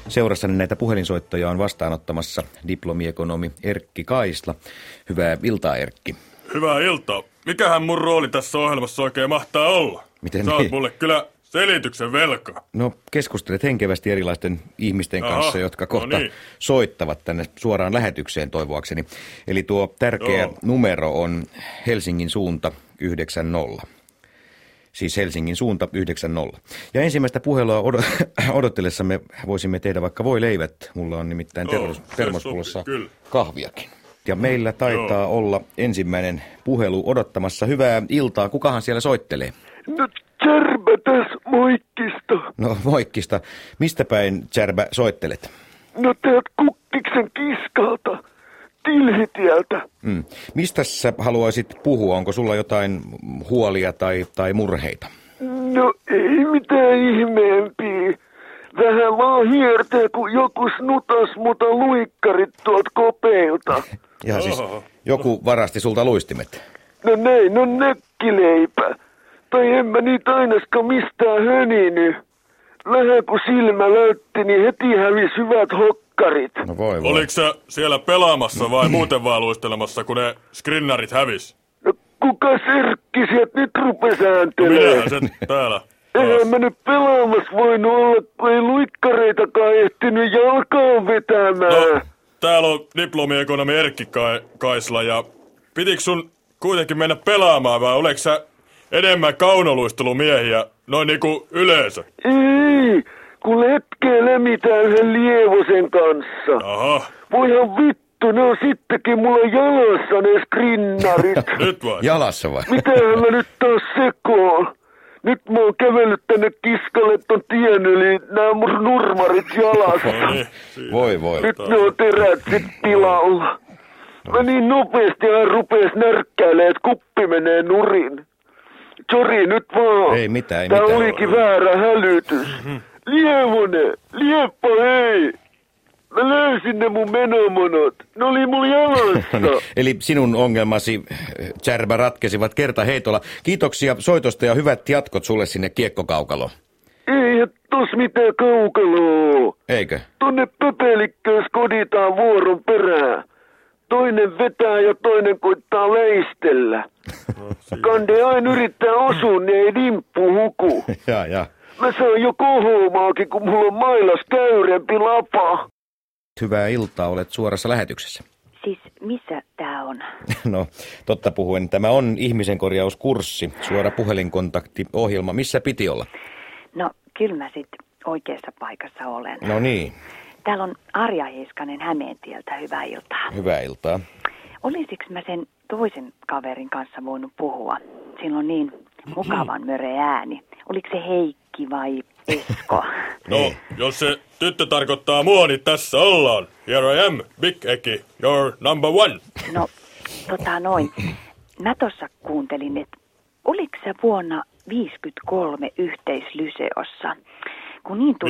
Seurassani näitä puhelinsoittoja on vastaanottamassa diplomiekonomi Erkki Kaisla. Hyvää iltaa, Erkki. Hyvää iltaa. Mikähän mun rooli tässä ohjelmassa oikein mahtaa olla? Miten Sä oot niin? mulle kyllä selityksen velkaa. No, keskustelet henkevästi erilaisten ihmisten kanssa, jotka kohta soittavat tänne suoraan lähetykseen toivoakseni. Eli tuo tärkeä numero on Helsingin suunta 90. Siis Helsingin suunta 90. Ja ensimmäistä puhelua odotellessamme voisimme tehdä vaikka voileivät. Mulla on nimittäin termospullossa kahviakin. Ja meillä taitaa olla ensimmäinen puhelu odottamassa. Hyvää iltaa. Kukahan siellä soittelee? No Tsärbä tässä Moikkista. No Moikkista. Mistä päin, Tsärbä, soittelet? No täältä Kukkiksen Kiskalta. Tilhitieltä. Mistä sä haluaisit puhua? Onko sulla jotain huolia tai murheita? No ei mitään ihmeempiä. Vähän vaan hiertää, kun joku snutas muta luikkarit tuolta kopeilta. Ja siis joku varasti sulta luistimet. No näin on näkkileipä. Tai en mä niitä ainakaan mistään höniny. Vähän kun silmä läytti, niin heti hävis hyvät hokkarit. No voi. Oliko sä siellä pelaamassa vai muuten vaan luistelemassa, kun ne skrinnarit hävis? No kuka Serkki sieltä nyt rupes No ääntelee? minähän sen täällä. Eihän mä nyt pelaamassa voinut olla, kun ei luikkareitakaan ehtinyt jalkaan vetämään. No, täällä on diplomiekonomi Erkki Kaisla ja pitikö sun kuitenkin mennä pelaamaan vai oliko sä enemmän kaunoluistelumiehiä noin niinku yleensä? Ei, kun letkee lämitään yhden Lievosen kanssa. Aha. Voihan vittu, ne on sittenkin mulla jalassa ne skrinnarit. Nyt vai? Jalassa vai? Mitähän mä nyt taas sekoon? Nyt mä oon kävellyt tänne Kiskalle ton tien yli, nää mun nurmarit jalassa. No niin, Voi. Nyt ne on terät sit pilalla. Mä niin nopeasti hän rupes närkkäilemään, että kuppi menee nurin. Sori nyt vaan. Ei mitään. Tää olikin väärä hälytys. Lievonen, Lieppa hei. Mä löysin ne mun menomonot. Ne oli mun jalassa. Eli sinun ongelmasi, Tsärbä, ratkesivat kertaheitolla. Kiitoksia soitosta ja hyvät jatkot sulle sinne kiekkokaukaloon. Ei tos mitään kaukaloa. Eikö? Tonne pöpelikköön skoditaan vuoron perään. Toinen vetää ja toinen koittaa leistellä. Kande aina yrittää osua, niin ei dimppu huku. Ja. Mä saan jo kohoamaakin, kun mulla on mailas käyrempi lapa. Hyvää iltaa, olet suorassa lähetyksessä. Siis missä tää on? No, totta puhuen, tämä on ihmisen korjauskurssi, suora puhelinkontaktiohjelma. Missä piti olla? No, kyllä mä sit oikeassa paikassa olen. No niin. Täällä on Arja Heiskanen Hämeentieltä, hyvää iltaa. Hyvää iltaa. Olisiks mä sen toisen kaverin kanssa voinut puhua? Sillä on niin mukavan möreä ääni. Oliko se Heikki vai Esko? No, jos se tyttö tarkoittaa mua, niin tässä ollaan. Here I am, Big Eki, your number one. No, noin. Mä tossa kuuntelin, että oliko sä vuonna 53 yhteislyseossa? Kun niin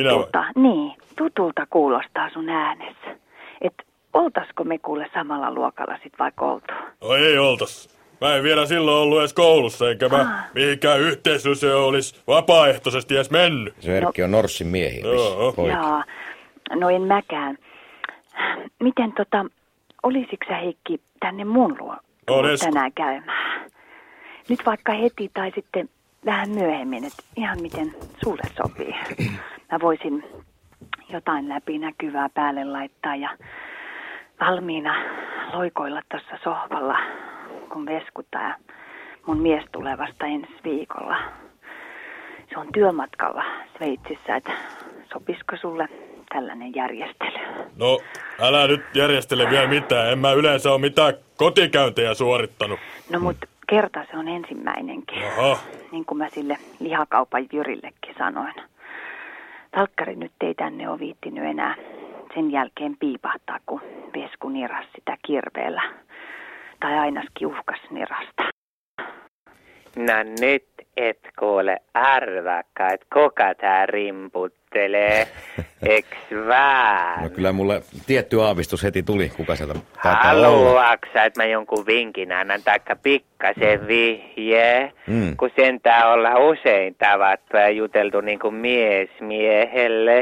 tutulta kuulostaa sun äänessä. Että oltasko me kuule samalla luokalla sit vaikka oltu? No ei oltas. Mä en vielä silloin ollut edes koulussa, enkä mä mihinkään yhteislyseoon olisi vapaaehtoisesti edes mennyt. Se Erkki on Norssin miehiä. Jaa, no en mäkään. Miten olisitko sä Heikki tänne mun luo tänään käymään? Nyt vaikka heti tai sitten vähän myöhemmin, että ihan miten sulle sopii. Mä voisin jotain läpinäkyvää päälle laittaa ja valmiina loikoilla tuossa sohvalla, kun veskuttaa ja mun mies tulee vasta ensi viikolla. Se on työmatkalla Sveitsissä, että sopisiko sulle tällainen järjestely? No, älä nyt järjestele vielä mitään. En mä yleensä ole mitään kotikäyntejä suorittanut. No mut kerta se on ensimmäinenkin. Aha. Niin kuin mä sille lihakaupan Jyrillekin sanoin. Talkkari nyt ei tänne ole viittinyt enää sen jälkeen piipahtaa, kun Vesku niras sitä kirveellä. Tai ainakin uhkas nirasta. No nyt et kuule arvakka, että kuka tää rimputtelee, eks vaan? No kyllä mulle tietty aavistus heti tuli, kuka sieltä taitaa olla. Haluaksä, että mä jonkun vinkin annan, taikka pikkasen vihje, kun sentään olla usein tavattu ja juteltu niinku mies miehelle,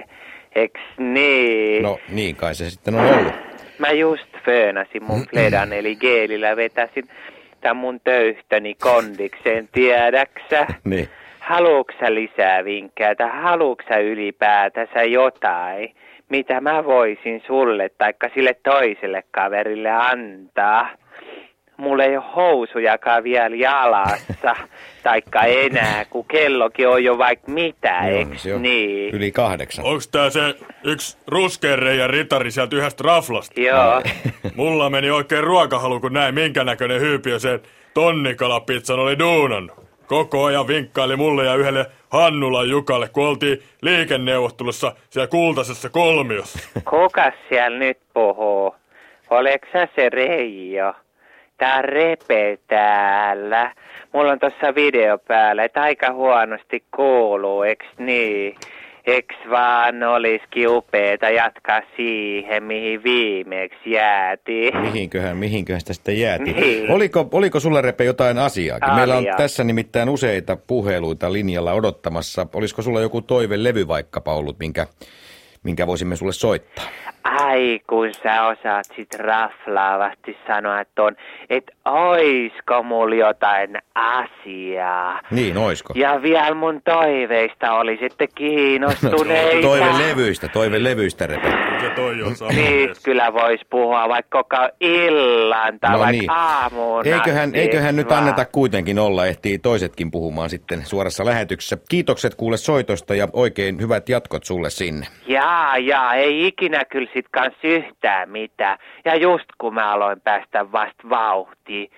Eks niin? No niin kai se sitten on ollut. Mä just föönasin mun pledan eli geelillä vetäsin tämän mun töyhtöni kondikseen, tiedäksä? Niin. Haluuksä lisää vinkkejä tai haluuksä ylipäätänsä jotain, mitä mä voisin sulle taikka sille toiselle kaverille antaa? Mulla ei ole housujakaan vielä jalassa, taikka enää, kun kellokin on jo vaikka mitä, eiks niin? Yli 8. Onks tää se yksi ruskeanreijän ritari sieltä yhdestä raflasta? Joo. Mulla meni oikein ruokahalu, kun näin minkä näköinen hyypiö sen tonnikalapizzan oli duunannut. Koko ajan vinkkaili mulle ja yhdelle Hannulan Jukalle, kun oltiin liikenneuvottelussa siellä kultaisessa kolmiossa. Kukas siellä nyt puhuu? Oleks sä se Reijo? Tää Repe täällä. Mulla on tossa video päällä, et aika huonosti kuuluu, eks niin? Eks vaan olisikin upeeta jatkaa siihen, mihin viimeksi jäätiin? Mihinköhän sitä sitten jäätiin? Niin. Oliko sulla, Repe, jotain asiaakin? Meillä on tässä nimittäin useita puheluita linjalla odottamassa. Olisiko sulla joku toivelevy vaikkapa ollut, minkä voisimme sulle soittaa? Ai, kun sä osaat sit raflaavasti sanoa ton, et oisko mulla jotain asiaa. Niin, oisko? Ja vielä mun toiveista olisitte kiinnostuneita. Toivelevyistä, Repe. Se toi on sama Niistä kyllä vois puhua vaikka koko illan tai vaikka niin. aamuun. Eiköhän nyt anneta kuitenkin olla, ehtii toisetkin puhumaan sitten suorassa lähetyksessä. Kiitokset kuule soitosta ja oikein hyvät jatkot sulle sinne. Jaa, ei ikinä kyllä sit kans yhtään mitään. Ja just kun mä aloin päästä vasta vauhtiin.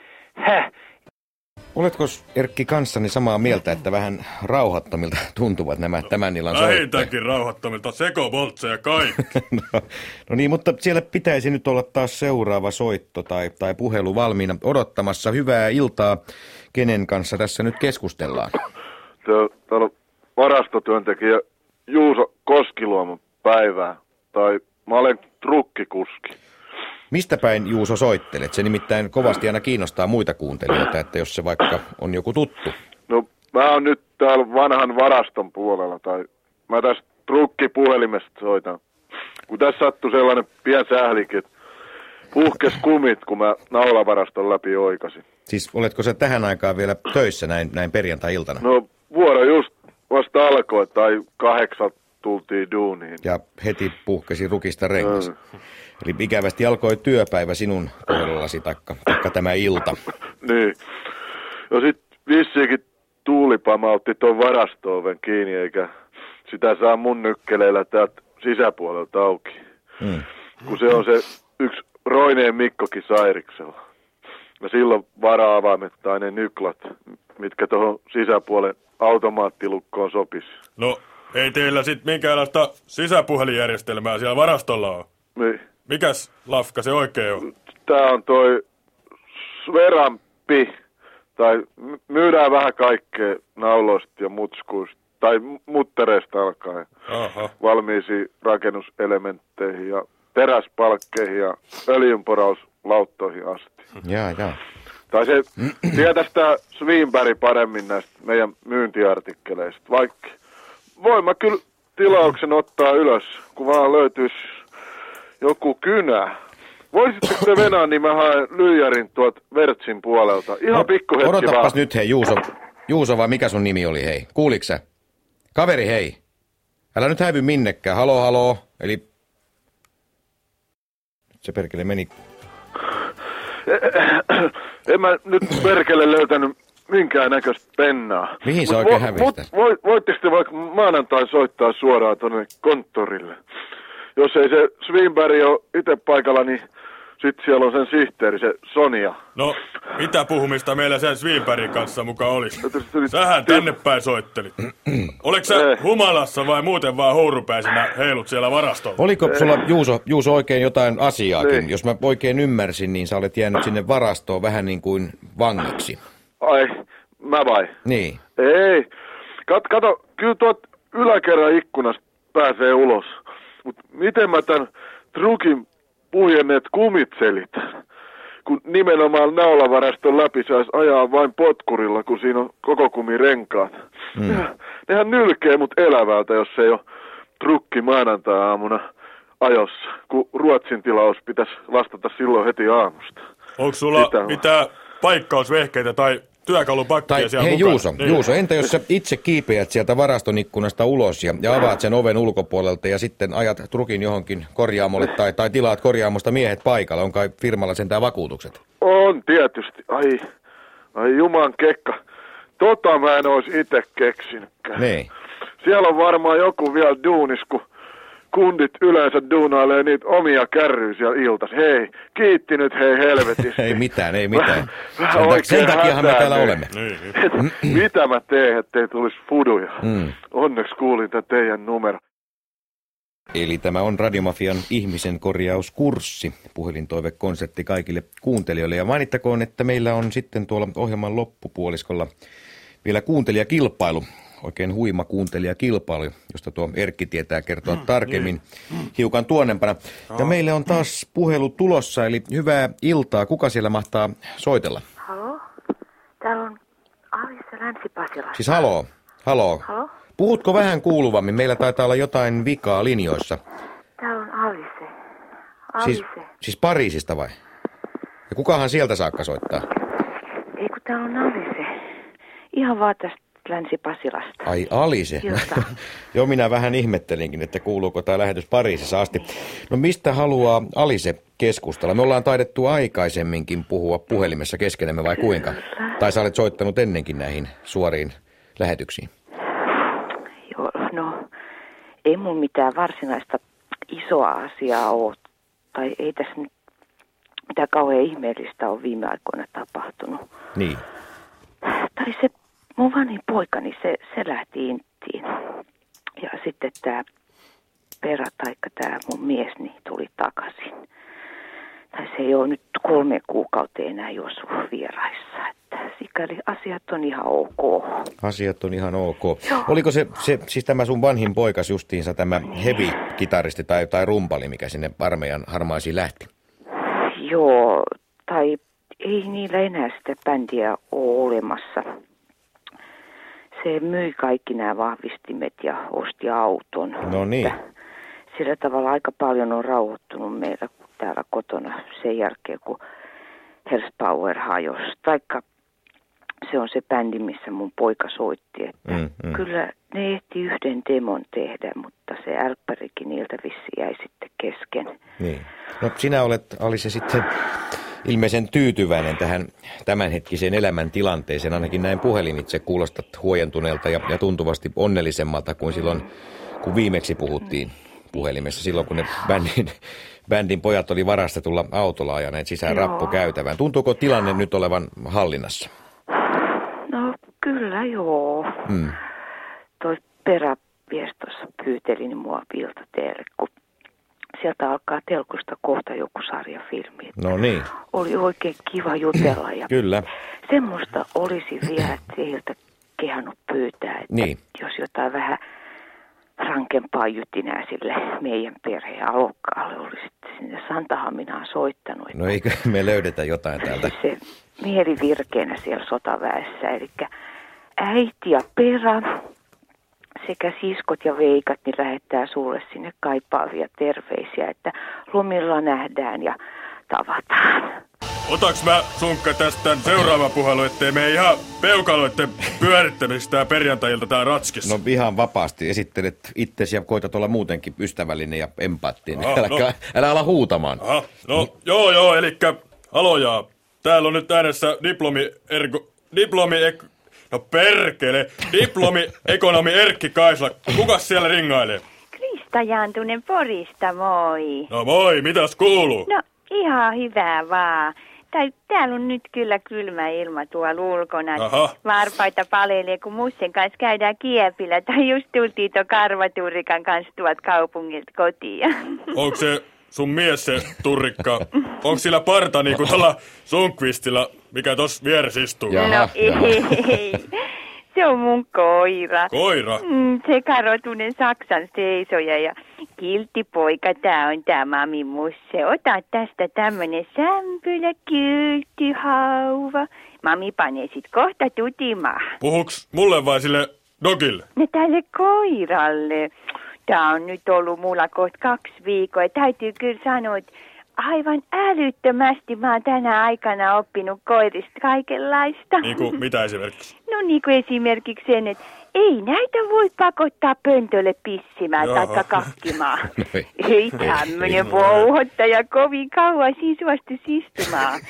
Oletko, Erkki, kanssani samaa mieltä, että vähän rauhattomilta tuntuvat nämä tämän illan soittajat? Vähintäänkin rauhattomilta, sekoboltseja kaikki. no niin, mutta siellä pitäisi nyt olla taas seuraava soitto tai puhelu valmiina odottamassa. Hyvää iltaa. Kenen kanssa tässä nyt keskustellaan? Täällä on varastotyöntekijä Juuso Koskiluomon päivää. Tai mä olen trukkikuski. Mistä päin, Juuso, soittelet? Se nimittäin kovasti aina kiinnostaa muita kuuntelijoita, että jos se vaikka on joku tuttu. No, mä oon nyt täällä vanhan varaston puolella, tai mä tästä trukkipuhelimesta soitan. Kun tässä sattui sellainen pien sählikin, että puhkes kumit, kun mä naulavaraston läpi oikasin. Siis oletko sä tähän aikaan vielä töissä näin perjantai-iltana? No, vuoro just vasta alkoi, tai 8 tultiin duuniin. Ja heti puhkesi rukista rengas. Eli ikävästi alkoi työpäivä sinun kohdallasi, taikka tämä ilta. Niin. Ja sit vissiinkin tuulipamautti ton varasto-oven kiinni, eikä sitä saa mun nykkeleillä täältä sisäpuolelta auki. Kun se on se yksi Roineen Mikkokin Sairiksella. Ja silloin vara-avaimet tai ne nyklat, mitkä tuohon sisäpuolen automaattilukkoon sopisi. No, ei teillä sit minkäänlaista sisäpuhelinjärjestelmää siellä varastolla on? Niin. Mikäs lafka se oikein on? Tää on toi Sverampi, tai myydään vähän kaikkea nauloista ja mutskuista, tai muttereista alkaen. Aha. Valmiisiin rakennuselementteihin ja teräspalkkeihin ja öljynporauslauttoihin asti. Jaa. Tai se tietäisi tää Svinberg paremmin näistä meidän myyntiartikkeleista, vaikka voin mä kyllä tilauksen ottaa ylös, kun vaan löytyisi joku kynä. Voisitteko te venää, niin mä haen lyijärin tuot Vertsin puolelta. Ihan pikkuhetki vaan. Odotapas nyt, hei, Juuso, vai mikä sun nimi oli, hei? Kuuliks sä? Kaveri, hei. Älä nyt häivy minnekään. Haloo. Eli... Se perkele meni. En mä nyt perkele löytänyt minkään näköistä pennaa. Mihin sä oikein hävistä? Voitteko te vaikka maanantai soittaa suoraan tonne konttorille? Jos ei se Svinberg ole itse paikalla, niin sitten siellä on sen sihteeri, se Sonia. No, mitä puhumista meillä sen Svinbergin kanssa mukaan olisi? Sähän tänne päin soittelit. Oletko sä humalassa vai muuten vaan hourupäisenä heilut siellä varastolla? Oliko sulla, Juuso, oikein jotain asiaakin? Niin. Jos mä oikein ymmärsin, niin sä olet jäänyt sinne varastoon vähän niin kuin vangiksi. Ai, mä vai? Niin. Ei. Kato, kyllä tuot yläkerran ikkunasta pääsee ulos. Mut miten mä tän trukin puhjenneet kumit selitän? Kun nimenomaan naulavaraston läpi saisi ajaa vain potkurilla, kun siinä on koko kumi renkaat. Nehän nylkee mut elävältä, jos ei ole trukki maanantai-aamuna ajossa, kun Ruotsin tilaus pitäisi vastata silloin heti aamusta. Onko sulla mitään paikkausvehkeitä tai työkalupakkia siellä hei mukana? Juuso, entä jos sä itse kiipeät sieltä varaston ikkunasta ulos ja avaat sen oven ulkopuolelta ja sitten ajat trukin johonkin korjaamolle tai tilaat korjaamosta miehet paikalle? On kai firmalla sentään vakuutukset? On tietysti. Ai juman kekka. Mä en ois ite keksinytkään. Niin. Siellä on varmaan joku vielä duunis, kun kundit yleensä duunailee niitä omia kärryjä siellä iltas. Hei, kiitti nyt hei helvetisti. ei mitään. Sen takiahan me täällä olemme. Mitä mä teen, ettei tulisi fuduja? Onneksi kuulin tämän teidän numero. Eli tämä on Radiomafian ihmisen korjauskurssi, puhelintoivekonsertti kaikille kuuntelijoille. Ja mainittakoon, että meillä on sitten tuolla ohjelman loppupuoliskolla vielä kuuntelijakilpailu, oikein huima kuuntelijakilpailu, josta tuo Erkki tietää kertoa tarkemmin hiukan tuonnempana. Ja meille on taas puhelu tulossa, eli hyvää iltaa. Kuka siellä mahtaa soitella? Halo? Täällä on Alissa Länsi-Pasilasta. Siis haloo? Halo? Puhutko vähän kuuluvammin? Meillä taitaa olla jotain vikaa linjoissa. Täällä on Alice. Siis Pariisista vai? Ja kukahan sieltä saakka soittaa? Ei kun täällä on Alice. Ihan vaan tästä Länsi-Pasilasta. Ai Alice. Joo, minä vähän ihmettelinkin, että kuuluuko tämä lähetys Pariisissa asti. No mistä haluaa Alice keskustella? Me ollaan taidettu aikaisemminkin puhua puhelimessa keskenemme vai kuinka? Tai sä olet soittanut ennenkin näihin suoriin lähetyksiin? No, ei mun mitään varsinaista isoa asiaa ole, tai ei tässä nyt mitään kauhean ihmeellistä ole viime aikoina tapahtunut. Niin. Tai se mun vanhin poikani, se lähti Inttiin. Ja sitten tämä perä, taikka tämä mun mies, niin tuli takaisin. Tai se ei ole nyt 3 kuukautta enää Josu vieraissa. Että sikäli asiat on ihan ok. Asiat on ihan ok. Joo. Oliko se siis tämä sun vanhin poikas justiinsa tämä heavy-kitaristi tai rumpali, mikä sinne armeijan harmaisiin lähti? Joo, tai ei niillä enää sitä bändiä ole olemassa. Se myi kaikki nämä vahvistimet ja osti auton. No niin. Sillä tavalla aika paljon on rauhoittunut meillä täällä kotona sen jälkeen, kun Hellspower hajosi. Taikka se on se bändi, missä mun poika soitti. Että kyllä ne ehti yhden demon tehdä, mutta se älppärikin niiltä vissi jäi sitten kesken. Niin. No sinä olet, Alice, sitten ilmeisen tyytyväinen tähän tämänhetkiseen elämäntilanteeseen. Ainakin näin puhelimitse kuulostat huojentuneelta ja tuntuvasti onnellisemmalta kuin silloin, kun viimeksi puhuttiin puhelimessa. Silloin, kun ne bändin pojat oli varastetulla autolla ajaneet sisään rappukäytävään. Tuntuuko tilanne nyt olevan hallinnassa? No kyllä joo. Toi perämies tuossa pyyteli mua Viltateelle, kun sieltä alkaa telkusta kohta joku sarjafilmi. No niin. Oli oikein kiva jutella ja kyllä. Semmoista olisi vielä teiltä kehannut pyytää, että niin. Jos jotain vähän rankempaa jytinää sille meidän perheen alokkaalle olisi sinne Santahaminaan soittanut. No eikö me löydetä jotain täältä? Se mieli virkeänä siellä sotaväessä, eli äiti ja perä sekä siskot ja veikat niin lähettää sulle sinne kaipaavia terveisiä, että lomilla nähdään ja tavataan. Otaks mä, Sunkka, tästä seuraava puhelu, ettei me ihan peukaloitten pyörittämistä perjantailta tää ratskissa? No ihan vapaasti esittelet itsesi ja koitat olla muutenkin ystävällinen ja empaattinen. Älä ala huutamaan. Aha, no joo, elikkä halojaa. Täällä on nyt äänessä diplomi-ekonomi Erkki Kaisla. Kukas siellä ringailee? Krista Jantunen Porista, moi. No moi, mitäs kuuluu? No ihan hyvää vaan. Täällä on nyt kyllä kylmä ilma tuolla ulkona. Aha. Varpaita palelee, kun mussen kanssa käydään kiepillä. Tai just tultiin tuon Karvaturrikan kanssa tuolta kaupungilta kotiin. Onko se sun mies se Turrikka? Onko sillä parta niinku tuolla Sunkvistilla, mikä tossa vieressä istuu? No ei. Se on mun koira. Koira? Se karotunen Saksan seisoja ja kiltti poika, tää on tää mami musse. Ota tästä tämmönen sämpylä, kyltti, hauva. Mami panee sit kohta tutimaan. Puhuks mulle vai sille dogille? No tälle koiralle. Tämä on nyt ollut mulla kohta 2 viikkoa. Täytyy kyllä sanoa, että aivan älyttömästi mä oon tänä aikana oppinut koirista kaikenlaista. Niin kuin mitä esimerkiksi? No niin kuin esimerkiksi sen, että ei näitä voi pakottaa pöntölle pissimään tai kakkimaan. Ei tämmöinen vouhottaja kovin kauan siinä suostuisi istumaan.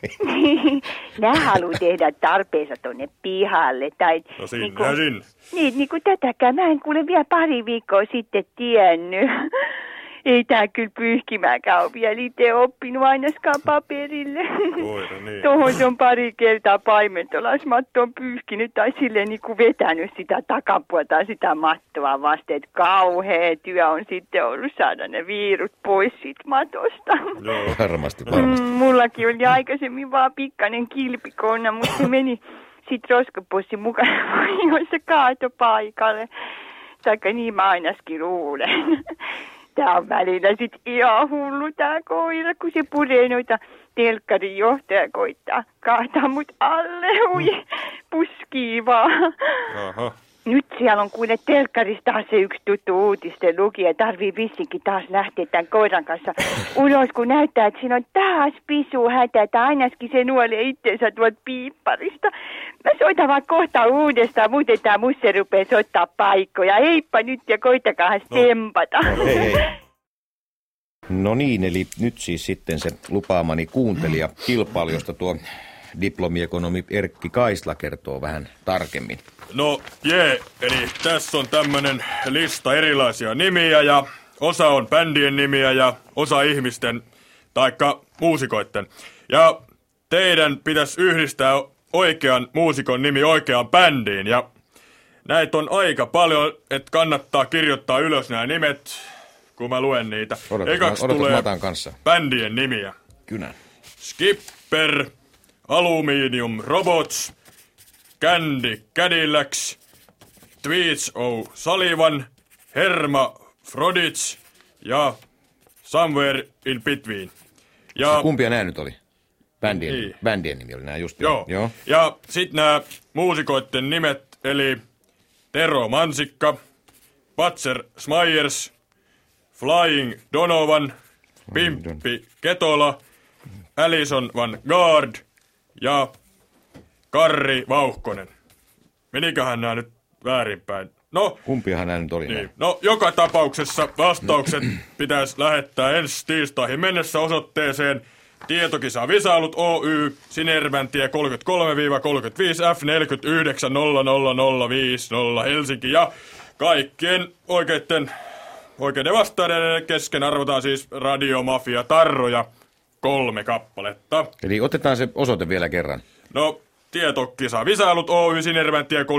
Nää haluu tehdä tarpeensa tonne pihalle. Tai, no sinne sinne. Niin kuin tätäkään. Mä en kuule vielä 2 viikkoa sitten tiennyt. Ei tää kyllä pyyhkimäänkään ole vielä itse oppinut ainakaan paperille. Koira, niin. Tuohon on 2 kertaa paimentolaismatto on pyyhkinyt tai silleen niin kuin vetänyt sitä takapuolta sitä mattoa vasten. Että kauhea työ on sitten ollut saada ne viirut pois siitä matosta. Joo, varmasti. Mullakin oli aikaisemmin vaan pikkainen kilpikonna, mutta se meni sitten roskapussin mukana, jos se kaatoi paikalle. Taikka niin mä ainakin luulen. Tää on välillä sit ihan hullu tää koira, kun se puree noita telkkarin johtaja koittaa kaataa mut alle. Ui, puskii vaan. Aha. Nyt siellä on kuule telkkarissa taas se yksi tuttu uutisten lukija. Tarvii vissinkin taas lähteä tämän koiran kanssa ulos, kun näyttää, että siinä on taas pisuhätä. Että ainakin se nuolee itsensä tuolta piipparista. Mä soitan vaan kohta uudestaan, muuten tää musse rupee soittaa paikkoja. Heippa nyt ja koittakaa tempata. No, hei. No niin, eli nyt siis sitten se lupaamani kuuntelija kilpailu, josta tuo diplomiekonomi Erkki Kaisla kertoo vähän tarkemmin. No eli tässä on tämmönen lista erilaisia nimiä ja osa on bändien nimiä ja osa ihmisten taikka muusikoitten. Ja teidän pitäisi yhdistää oikean muusikon nimi oikeaan bändiin ja näitä on aika paljon, että kannattaa kirjoittaa ylös nämä nimet, kun mä luen niitä. Ekaksi tulee bändien nimiä. Kynä. Skipper, Aluminium Robots, Candy Cadillacs, Tweets O'Sullivan, Herma Frodits ja Somewhere in Between. Ja kumpia nämä nyt oli? Bändien nimi oli nämä just. Joo. Ja sitten nämä muusikoiden nimet, eli Tero Mansikka, Patser Smyers, Flying Donovan, Pimppi Ketola, Alison Van Gaard ja Karri Vauhkonen. Meniköhän nämä nyt väärinpäin? No, kumpiahan nämä nyt oli? Niin. No, joka tapauksessa vastaukset pitäisi lähettää ensi tiistaihin mennessä osoitteeseen Tietokisa Visailut Oy, Sinerväntie 33-35 F49 00050 Helsinki. Ja kaikkien oikeiden vastaajien kesken arvotaan siis Radiomafia-tarroja 3 kappaletta. Eli otetaan se osoite vielä kerran. No, Tietokisa Visailut Oy, Sinerväntie 33-35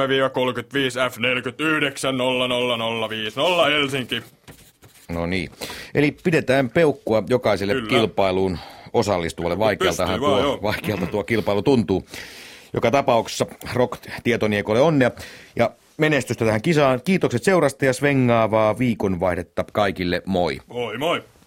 F49 00050 Helsinki. No niin. Eli pidetään peukkua jokaiselle kilpailuun osallistuvalle. Vaikealta tuo kilpailu tuntuu. Joka tapauksessa Rock-tietoniekolle onnea ja menestystä tähän kisaan. Kiitokset seurasta ja svengaavaa viikonvaihdetta kaikille. Moi. Moi moi.